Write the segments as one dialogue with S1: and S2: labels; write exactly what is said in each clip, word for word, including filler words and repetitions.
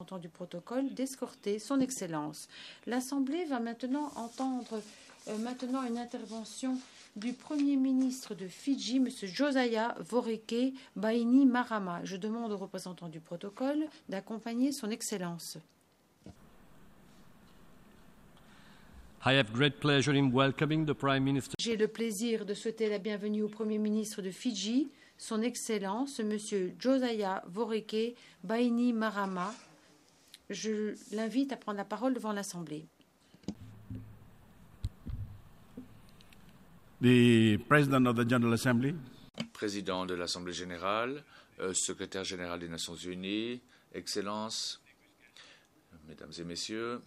S1: représentant du protocole d'escorter son Excellence. L'Assemblée va maintenant entendre euh, maintenant une intervention du Premier ministre de Fidji, M. Josiah Voreke Bainimarama. Je demande aux représentants du protocole d'accompagner son Excellence.
S2: I have great pleasure in welcoming the Prime Minister.
S1: J'ai le plaisir de souhaiter la bienvenue au Premier ministre de Fidji, son Excellence, M. Josiah Voreke Bainimarama. Je l'invite à prendre la parole devant l'Assemblée.
S3: The President of the General Assembly,
S4: Président de l'Assemblée générale, euh, secrétaire général des Nations unies, Excellences, Mesdames et Messieurs,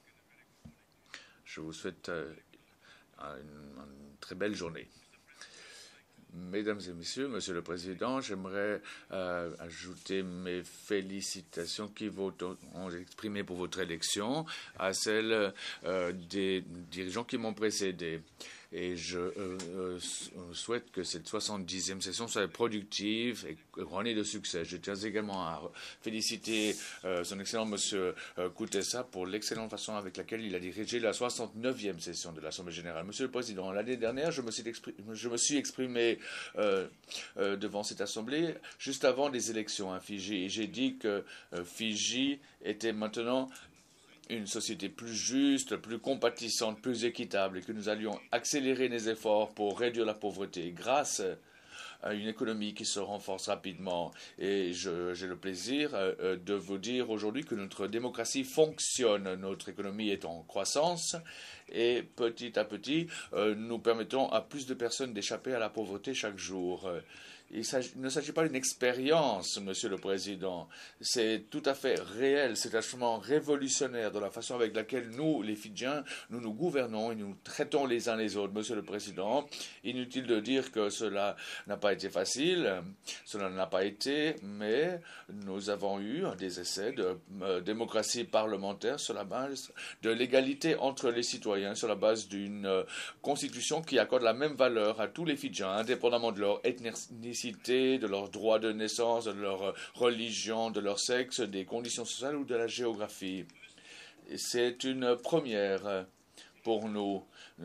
S4: je vous souhaite euh, une, une très belle journée. Mesdames et Messieurs, Monsieur le Président, j'aimerais euh, ajouter mes félicitations qui vont ont exprimées pour votre élection à celles euh, des dirigeants qui m'ont précédé. Et je euh, euh, souhaite que cette soixante-dixième session soit productive et ornée de succès. Je tiens également à féliciter euh, son Excellent Monsieur euh, Kutesa pour l'excellente façon avec laquelle il a dirigé la soixante-neuvième session de l'Assemblée générale. Monsieur le Président, l'année dernière, je me suis exprimé, je me suis exprimé euh, euh, devant cette Assemblée juste avant les élections à Fidji. Et j'ai dit que euh, Fidji était maintenant une société plus juste, plus compatissante, plus équitable et que nous allions accélérer les efforts pour réduire la pauvreté grâce à une économie qui se renforce rapidement. Et j'ai le plaisir euh, de vous dire aujourd'hui que notre démocratie fonctionne, notre économie est en croissance et petit à petit, euh, nous permettons à plus de personnes d'échapper à la pauvreté chaque jour. Il ne s'agit pas d'une expérience, Monsieur le Président. C'est tout à fait réel. C'est un changement révolutionnaire dans la façon avec laquelle nous, les Fidjiens, nous nous gouvernons et nous traitons les uns les autres. Monsieur le Président, inutile de dire que cela n'a pas été facile. Cela n'a pas été, mais nous avons eu des essais de euh, démocratie parlementaire sur la base de l'égalité entre les citoyens, sur la base d'une euh, constitution qui accorde la même valeur à tous les Fidjiens, indépendamment de leur ethnicité, de leur droit de naissance, de leur religion, de leur sexe, des conditions sociales ou de la géographie. C'est une première pour nous.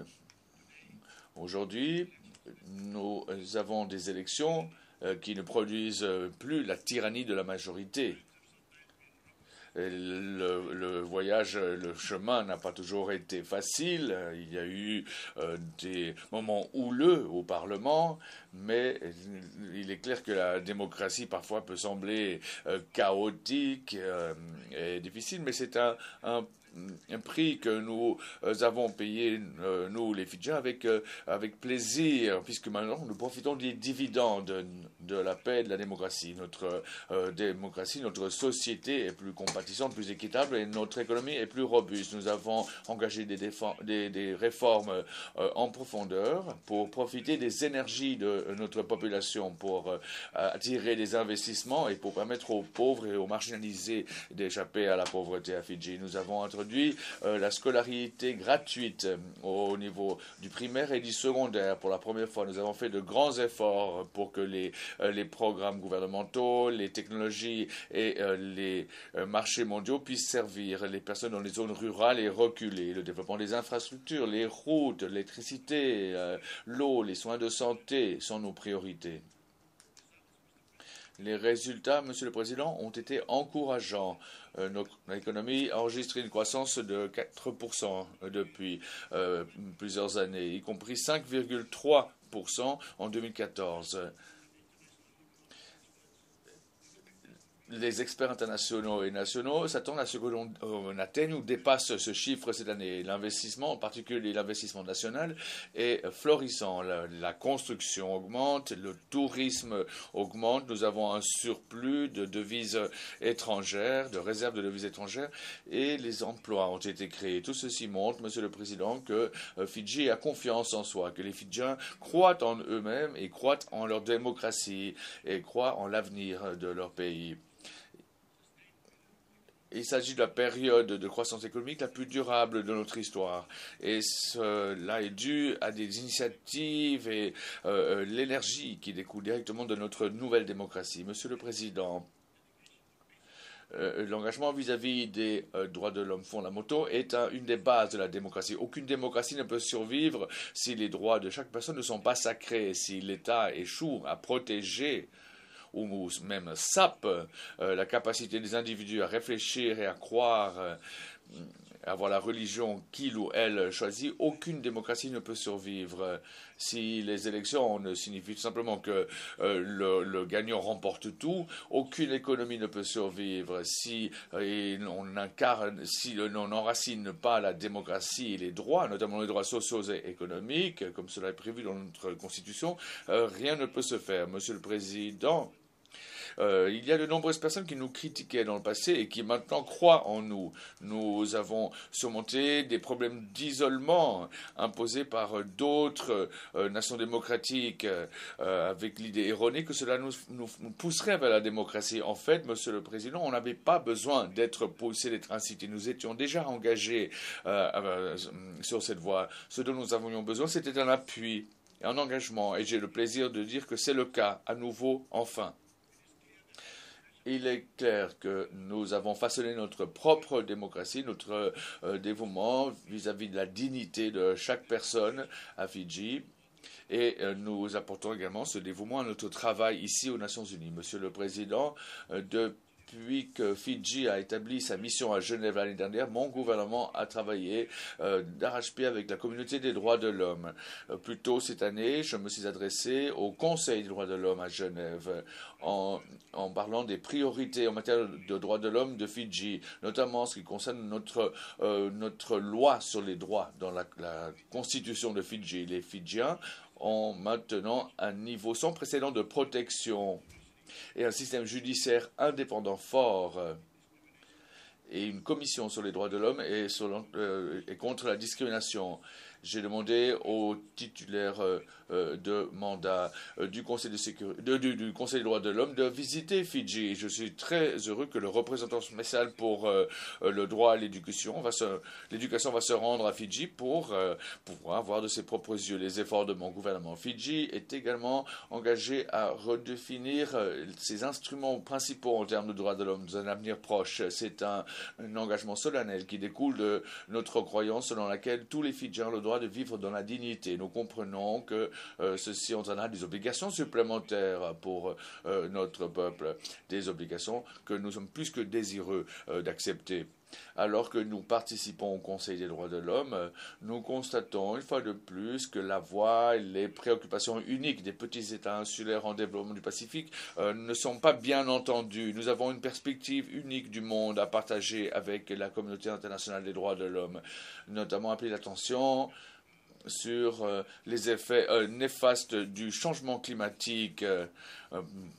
S4: Aujourd'hui, nous avons des élections qui ne produisent plus la tyrannie de la majorité. Le, le voyage, le chemin n'a pas toujours été facile. Il y a eu euh, des moments houleux au Parlement, mais il est clair que la démocratie parfois peut sembler euh, chaotique euh, et difficile, mais c'est un, un un prix que nous avons payé, euh, nous les Fidjiens, avec, euh, avec plaisir, puisque maintenant nous profitons des dividendes de, de la paix et de la démocratie. Notre euh, démocratie, notre société est plus compatissante, plus équitable et notre économie est plus robuste. Nous avons engagé des, des, des réformes euh, en profondeur pour profiter des énergies de notre population, pour euh, attirer des investissements et pour permettre aux pauvres et aux marginalisés d'échapper à la pauvreté à Fidji. Nous avons introduit Euh, la scolarité gratuite euh, au niveau du primaire et du secondaire. Pour la première fois, nous avons fait de grands efforts pour que les, euh, les programmes gouvernementaux, les technologies et euh, les euh, marchés mondiaux puissent servir les personnes dans les zones rurales et reculées. Le développement des infrastructures, les routes, l'électricité, euh, l'eau, les soins de santé sont nos priorités. Les résultats, Monsieur le Président, ont été encourageants. Euh, notre économie a enregistré une croissance de quatre pour cent depuis euh, plusieurs années, y compris cinq virgule trois pour cent en deux mille quatorze. Les experts internationaux et nationaux s'attendent à ce que l'on atteigne ou dépasse ce chiffre cette année. L'investissement, en particulier l'investissement national, est florissant. La, la construction augmente, le tourisme augmente. Nous avons un surplus de devises étrangères, de réserves de devises étrangères, et les emplois ont été créés. Tout ceci montre, Monsieur le Président, que Fidji a confiance en soi, que les Fidjiens croient en eux-mêmes et croient en leur démocratie et croient en l'avenir de leur pays. Il s'agit de la période de croissance économique la plus durable de notre histoire. Et cela est dû à des initiatives et euh, l'énergie qui découle directement de notre nouvelle démocratie. Monsieur le Président, euh, l'engagement vis-à-vis des euh, droits de l'homme fondamentaux est un, une des bases de la démocratie. Aucune démocratie ne peut survivre si les droits de chaque personne ne sont pas sacrés, si l'État échoue à protéger ou même sape euh, la capacité des individus à réfléchir et à croire, euh, avoir la religion qu'il ou elle choisit. Aucune démocratie ne peut survivre. Si les élections ne signifient tout simplement que euh, le, le gagnant remporte tout, aucune économie ne peut survivre. Si euh, on incarne, si on n'enracine pas la démocratie et les droits, notamment les droits sociaux et économiques, comme cela est prévu dans notre Constitution, euh, rien ne peut se faire. Monsieur le Président, Euh, il y a de nombreuses personnes qui nous critiquaient dans le passé et qui maintenant croient en nous. Nous avons surmonté des problèmes d'isolement imposés par d'autres euh, nations démocratiques euh, avec l'idée erronée que cela nous, nous, nous pousserait vers la démocratie. En fait, Monsieur le Président, on n'avait pas besoin d'être poussé, d'être incité. Nous étions déjà engagés euh, euh, sur cette voie. Ce dont nous avions besoin, c'était un appui, un engagement. Et j'ai le plaisir de dire que c'est le cas, à nouveau, enfin. Il est clair que nous avons façonné notre propre démocratie, notre euh, dévouement vis-à-vis de la dignité de chaque personne à Fidji. Et euh, nous apportons également ce dévouement à notre travail ici aux Nations Unies. Monsieur le Président, euh, depuis Depuis que Fidji a établi sa mission à Genève l'année dernière, mon gouvernement a travaillé euh, d'arrache-pied avec la communauté des droits de l'homme. Euh, plus tôt cette année, je me suis adressé au Conseil des droits de l'homme à Genève en, en parlant des priorités en matière de droits de l'homme de Fidji, notamment en ce qui concerne notre, euh, notre loi sur les droits dans la, la constitution de Fidji. Les Fidjiens ont maintenant un niveau sans précédent de protection et un système judiciaire indépendant fort et une commission sur les droits de l'homme et, euh, et contre la discrimination. J'ai demandé aux titulaires euh, de mandat euh, du, Conseil de sécurité, de, du, du Conseil des droits de l'homme de visiter Fidji. Je suis très heureux que le représentant spécial pour euh, le droit à l'éducation va, se, l'éducation va se rendre à Fidji pour euh, pouvoir voir de ses propres yeux les efforts de mon gouvernement. Fidji est également engagé à redéfinir euh, ses instruments principaux en termes de droits de l'homme dans un avenir proche. C'est un, un engagement solennel qui découle de notre croyance selon laquelle tous les Fidjiens ont le droit de vivre dans la dignité. Nous comprenons que euh, ceci entraînera des obligations supplémentaires pour euh, notre peuple, des obligations que nous sommes plus que désireux euh, d'accepter. Alors que nous participons au Conseil des droits de l'homme, nous constatons une fois de plus que la voix et les préoccupations uniques des petits États insulaires en développement du Pacifique euh, ne sont pas bien entendues. Nous avons une perspective unique du monde à partager avec la communauté internationale des droits de l'homme, notamment appeler l'attention sur euh, les effets euh, néfastes du changement climatique euh, euh,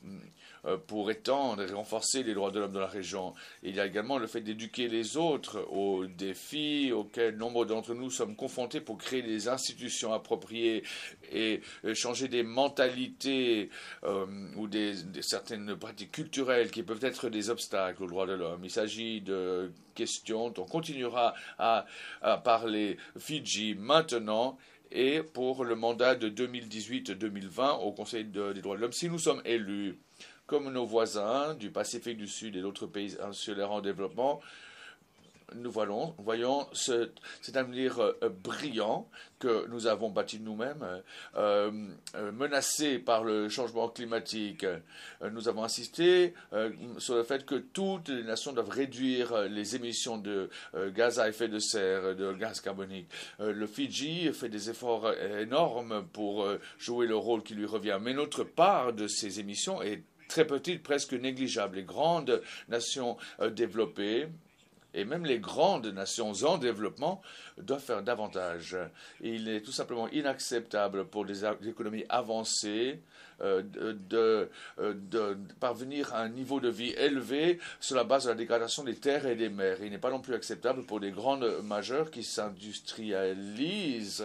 S4: pour étendre et renforcer les droits de l'homme dans la région. Il y a également le fait d'éduquer les autres aux défis auxquels nombre d'entre nous sommes confrontés pour créer des institutions appropriées et changer des mentalités euh, ou des, des certaines pratiques culturelles qui peuvent être des obstacles aux droits de l'homme. Il s'agit de questions dont on continuera à, à parler Fidji maintenant et pour le mandat de deux mille dix-huit deux mille vingt au Conseil de, des droits de l'homme si nous sommes élus. Comme nos voisins du Pacifique du Sud et d'autres pays insulaires en développement, nous voyons, voyons ce, cet avenir euh, brillant que nous avons bâti nous-mêmes, euh, euh, menacé par le changement climatique. Euh, nous avons insisté euh, sur le fait que toutes les nations doivent réduire les émissions de euh, gaz à effet de serre, de gaz carbonique. Euh, le Fidji fait des efforts énormes pour euh, jouer le rôle qui lui revient, mais notre part de ces émissions est très petite, presque négligeable. Les grandes nations euh, développées et même les grandes nations en développement doivent faire davantage. Il est tout simplement inacceptable pour des économies avancées euh, de, de, de parvenir à un niveau de vie élevé sur la base de la dégradation des terres et des mers. Il n'est pas non plus acceptable pour des grandes majeures qui s'industrialisent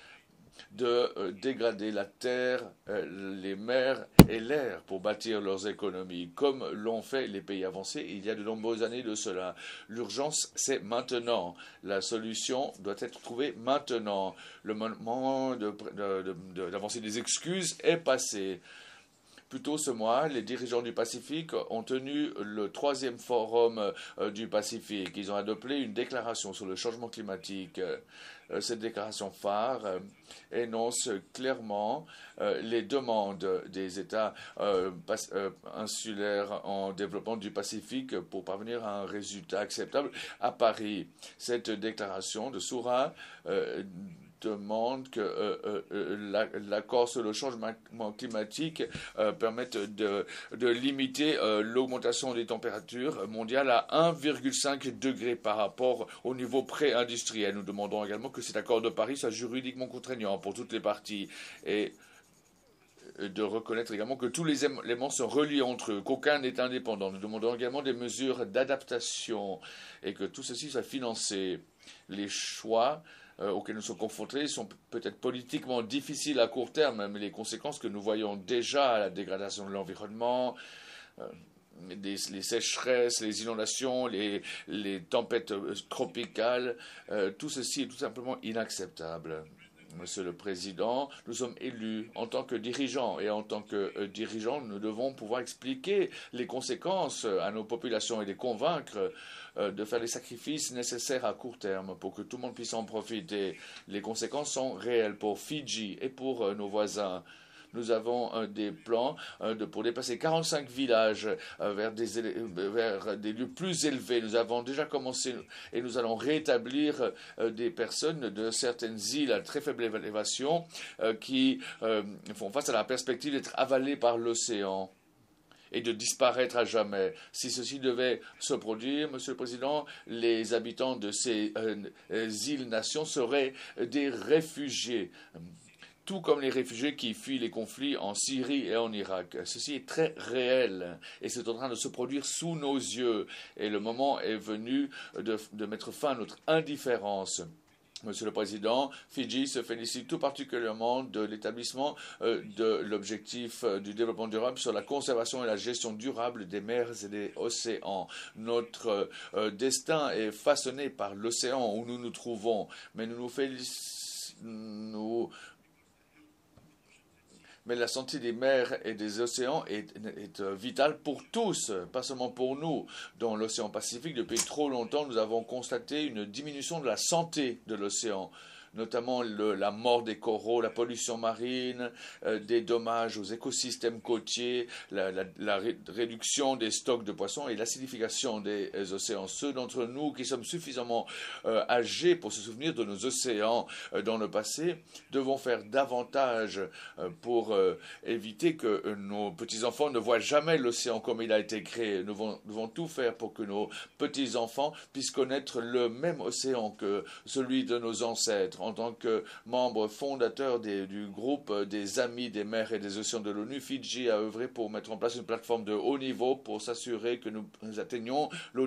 S4: de euh, dégrader la terre, euh, les mers et l'air pour bâtir leurs économies, comme l'ont fait les pays avancés il y a de nombreuses années de cela. L'urgence, c'est maintenant. La solution doit être trouvée maintenant. Le moment de, de, de, d'avancer des excuses est passé. Plus tôt ce mois, les dirigeants du Pacifique ont tenu le troisième forum euh, du Pacifique. Ils ont adopté une déclaration sur le changement climatique. Euh, cette déclaration phare euh, énonce clairement euh, les demandes des États euh, euh, insulaires en développement du Pacifique pour parvenir à un résultat acceptable à Paris. Cette déclaration de Soura euh, demande que euh, euh, l'accord sur le changement climatique euh, permette de, de limiter euh, l'augmentation des températures mondiales à un virgule cinq degré par rapport au niveau pré-industriel. Nous demandons également que cet accord de Paris soit juridiquement contraignant pour toutes les parties et de reconnaître également que tous les éléments sont reliés entre eux, qu'aucun n'est indépendant. Nous demandons également des mesures d'adaptation et que tout ceci soit financé. Les choix Euh, auxquels nous sommes confrontés sont peut-être politiquement difficiles à court terme, mais les conséquences que nous voyons déjà, la dégradation de l'environnement, euh, des, les sécheresses, les inondations, les, les tempêtes tropicales, euh, tout ceci est tout simplement inacceptable. Monsieur le Président, nous sommes élus en tant que dirigeants et en tant que euh, dirigeants, nous devons pouvoir expliquer les conséquences à nos populations et les convaincre euh, de faire les sacrifices nécessaires à court terme pour que tout le monde puisse en profiter. Les conséquences sont réelles pour Fidji et pour euh, nos voisins. Nous avons euh, des plans euh, de, pour déplacer quarante-cinq villages euh, vers, des, vers des lieux plus élevés. Nous avons déjà commencé et nous allons rétablir euh, des personnes de certaines îles à très faible élévation euh, qui euh, font face à la perspective d'être avalées par l'océan et de disparaître à jamais. Si ceci devait se produire, Monsieur le Président, les habitants de ces euh, îles-nations seraient des réfugiés, tout comme les réfugiés qui fuient les conflits en Syrie et en Irak. Ceci est très réel et c'est en train de se produire sous nos yeux. Et le moment est venu de, de mettre fin à notre indifférence. Monsieur le Président, Fidji se félicite tout particulièrement de l'établissement euh, de l'objectif euh, du développement durable sur la conservation et la gestion durable des mers et des océans. Notre euh, destin est façonné par l'océan où nous nous trouvons, mais nous nous félicitons. Nous, Mais la santé des mers et des océans est, est vitale pour tous, pas seulement pour nous. Dans l'océan Pacifique, depuis trop longtemps, nous avons constaté une diminution de la santé de l'océan, notamment le, la mort des coraux, la pollution marine, euh, des dommages aux écosystèmes côtiers, la, la, la ré réduction des stocks de poissons et l'acidification des euh, océans. Ceux d'entre nous qui sommes suffisamment euh, âgés pour se souvenir de nos océans euh, dans le passé devons faire davantage euh, pour euh, éviter que euh, nos petits-enfants ne voient jamais l'océan comme il a été créé. Nous devons, nous devons tout faire pour que nos petits-enfants puissent connaître le même océan que celui de nos ancêtres. En tant que membre fondateur des, du groupe des Amis des mers et des océans de l'ONU, Fidji a œuvré pour mettre en place une plateforme de haut niveau pour s'assurer que nous, nous atteignions l'O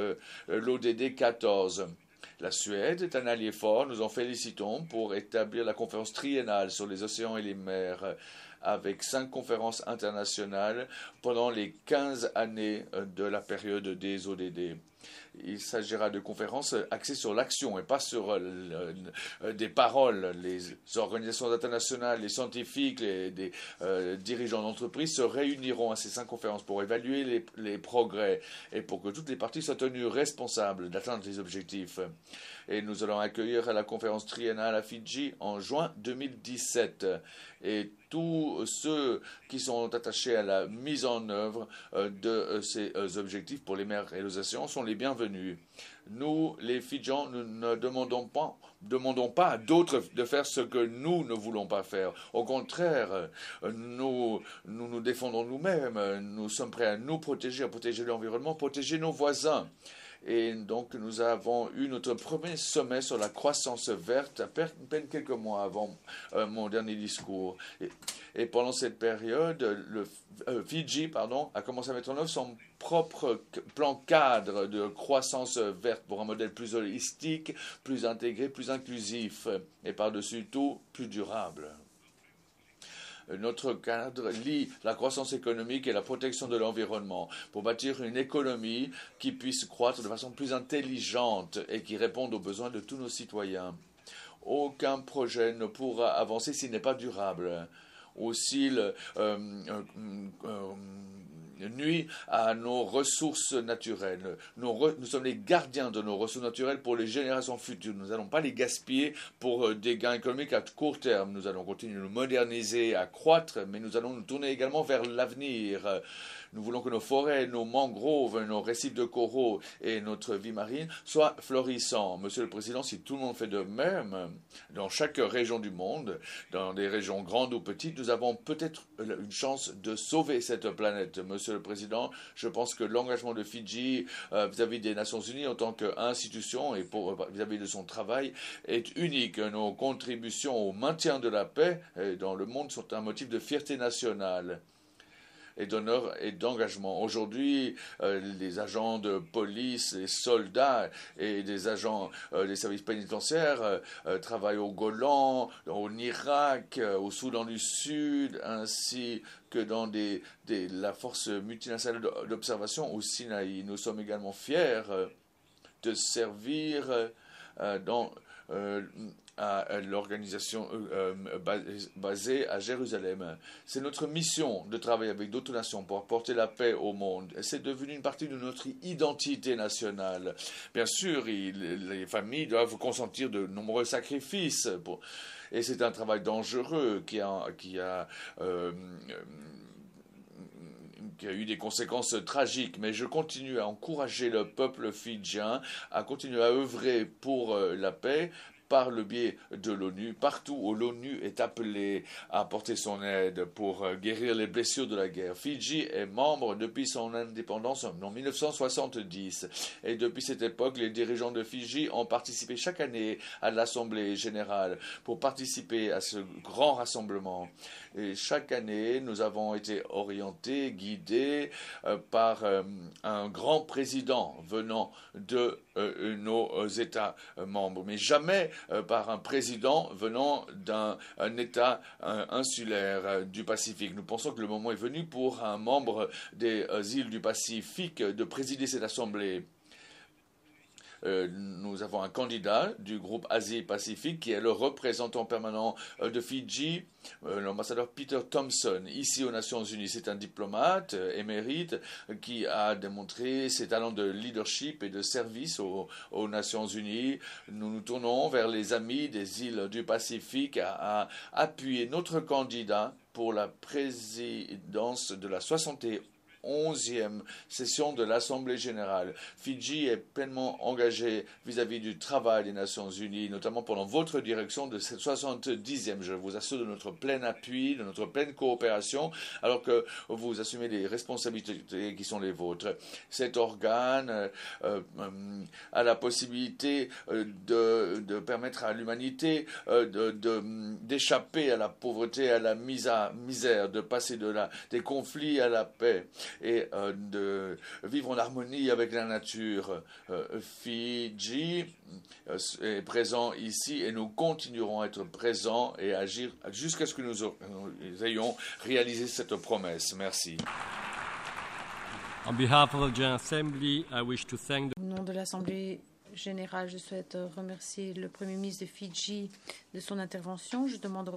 S4: D D quatorze. La Suède est un allié fort, nous en félicitons pour établir la conférence triennale sur les océans et les mers, avec cinq conférences internationales pendant les quinze années de la période des O D D. Il s'agira de conférences axées sur l'action et pas sur euh, euh, des paroles. Les organisations internationales, les scientifiques, les des, euh, dirigeants d'entreprise se réuniront à ces cinq conférences pour évaluer les, les progrès et pour que toutes les parties soient tenues responsables d'atteindre les objectifs. Et nous allons accueillir la conférence triennale à Fidji en juin deux mille dix-sept. Et tous ceux qui sont attachés à la mise en œuvre euh, de euh, ces euh, objectifs pour les mers et les océans sont les bienvenus. Nous, les Fidjians, nous ne demandons pas, demandons pas à d'autres de faire ce que nous ne voulons pas faire. Au contraire, nous nous, nous défendons nous-mêmes. Nous sommes prêts à nous protéger, à protéger l'environnement, protéger nos voisins. Et donc, nous avons eu notre premier sommet sur la croissance verte à peine quelques mois avant euh, mon dernier discours. Et, et pendant cette période, le euh, Fidji pardon, a commencé à mettre en œuvre son propre plan cadre de croissance verte pour un modèle plus holistique, plus intégré, plus inclusif et par-dessus tout, plus durable. Notre cadre lie la croissance économique et la protection de l'environnement pour bâtir une économie qui puisse croître de façon plus intelligente et qui réponde aux besoins de tous nos citoyens. Aucun projet ne pourra avancer s'il n'est pas durable. aussi le, euh, euh, euh, nuit à nos ressources naturelles. Nos re, nous sommes les gardiens de nos ressources naturelles pour les générations futures. Nous n'allons pas les gaspiller pour euh, des gains économiques à court terme. Nous allons continuer de nous moderniser, à croître, mais nous allons nous tourner également vers l'avenir. Nous voulons que nos forêts, nos mangroves, nos récifs de coraux et notre vie marine soient florissants. Monsieur le Président, si tout le monde fait de même, dans chaque région du monde, dans des régions grandes ou petites, nous avons peut-être une chance de sauver cette planète. Monsieur le Président, je pense que l'engagement de Fidji euh, vis-à-vis des Nations Unies en tant qu'institution et pour, vis-à-vis de son travail est unique. Nos contributions au maintien de la paix dans le monde sont un motif de fierté nationale et d'honneur et d'engagement. Aujourd'hui, euh, les agents de police, les soldats et des agents euh, des services pénitentiaires euh, euh, travaillent au Golan, au Irak, euh, au Soudan du Sud, ainsi que dans des, des, la force multinationale d'observation au Sinaï. Nous sommes également fiers euh, de servir euh, dans euh, à l'organisation euh, basée à Jérusalem. C'est notre mission de travailler avec d'autres nations pour apporter la paix au monde. C'est devenu une partie de notre identité nationale. Bien sûr, il, les familles doivent consentir de nombreux sacrifices. Pour, et c'est un travail dangereux qui a... Qui a euh, qui a eu des conséquences tragiques, mais je continue à encourager le peuple fidjien à continuer à œuvrer pour la paix par le biais de l'ONU, partout où l'ONU est appelée à apporter son aide pour guérir les blessures de la guerre. Fidji est membre depuis son indépendance en mille neuf cent soixante-dix. Et depuis cette époque, les dirigeants de Fidji ont participé chaque année à l'Assemblée générale pour participer à ce grand rassemblement. Et chaque année, nous avons été orientés, guidés euh, par euh, un grand président venant de euh, nos États membres, mais jamais euh, par un président venant d'un État euh, insulaire euh, du Pacifique. Nous pensons que le moment est venu pour un membre des euh, îles du Pacifique de présider cette assemblée. Euh, nous avons un candidat du groupe Asie-Pacifique qui est le représentant permanent euh, de Fidji, euh, l'ambassadeur Peter Thompson, ici aux Nations Unies. C'est un diplomate euh, émérite euh, qui a démontré ses talents de leadership et de service aux, aux Nations Unies. Nous nous tournons vers les amis des îles du Pacifique à, à appuyer notre candidat pour la présidence de la soixante et onzième session de l'Assemblée générale. Fidji est pleinement engagé vis-à-vis du travail des Nations Unies, notamment pendant votre direction de cette soixante-dixième. Je vous assure de notre plein appui, de notre pleine coopération, alors que vous assumez les responsabilités qui sont les vôtres. Cet organe euh, euh, a la possibilité euh, de, de permettre à l'humanité euh, de, de, d'échapper à la pauvreté, à la misère, misère de passer de la, des conflits à la paix et euh, de vivre en harmonie avec la nature. Euh, Fidji euh, est présent ici et nous continuerons à être présents et à agir jusqu'à ce que nous, nous ayons réalisé cette promesse. Merci.
S2: On behalf of the General Assembly, I wish to thank the...
S1: Au nom de l'Assemblée générale, je souhaite remercier le Premier ministre de Fidji de son intervention. Je demande